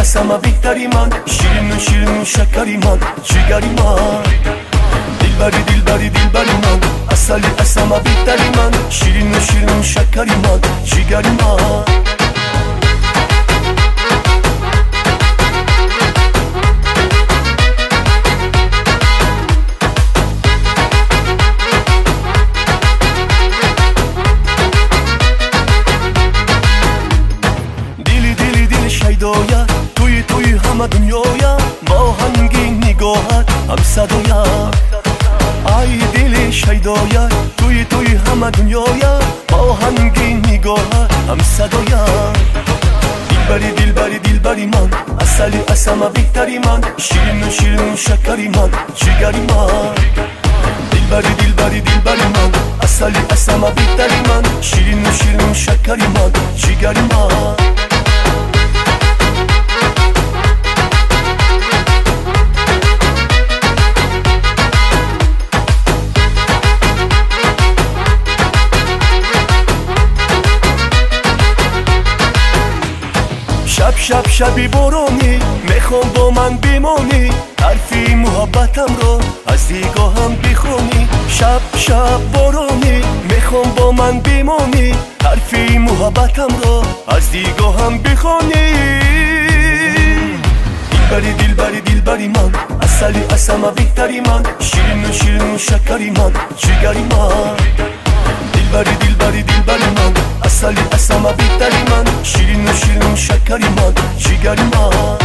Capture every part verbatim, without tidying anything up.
اصلا بهتری من، شیرین و شیرین و شکری من، جگری من، دلبری دلبری دلبری من، اصلی اصلا بهتری من، شیرین و شیرین و شکری من، جگری من. شیدایا توی توی همه دنیایا، با هنگی نگاهت هم صدایا. ای دل شیدایا توی توی همه دنیایا، با هنگی نگاهت هم صدایا. دلبری دلبری دلبری من، اصلی اصلا بهتری من، شیرین و شیرین و شکری من، جگری من، دلبری دلبری دلبری من، اصلی اصلا بهتری من، شیرین و شیرین و شکری من، جگری من. شب شب شبی برونی میخوام با من بمونی، حرفی محبتم رو از دیگاهم بخونی. شب شب برونی میخوام با من بمونی، حرفی محبتم رو از دیگاهم بخونی. دلبری دلبری دلبری من، اصلی اصلا بهتری من، شیرین و شیرین و شکری من، جگری من، دلبری دلبری دلبری من، اصلی اصلا بهتری من، شیرین و شیرین و شکری من، جگری من.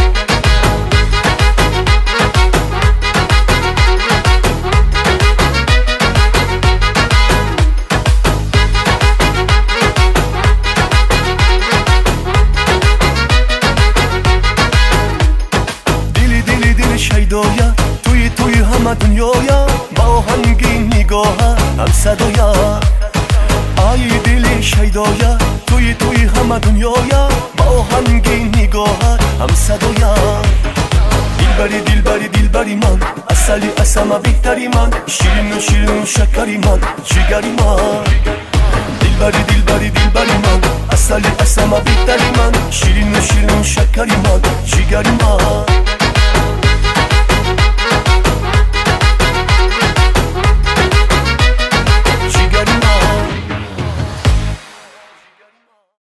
دلی دلی دلی شیدایا توی توی همه دنیایا، با هنگی نگاه هم صدایا. ای دل شیدایا توی توی همه دنیایا، با هنگی نگاه هم صدایا. دلبری دلبری دلبری من، اصلی اصلا بهتری من، شیرین و شیرین و شکری من، جگری من، دلبری دلبری دلبری من، اصلی اصلا بهتری من، شیرین و شیرین و شکری من، جگری من.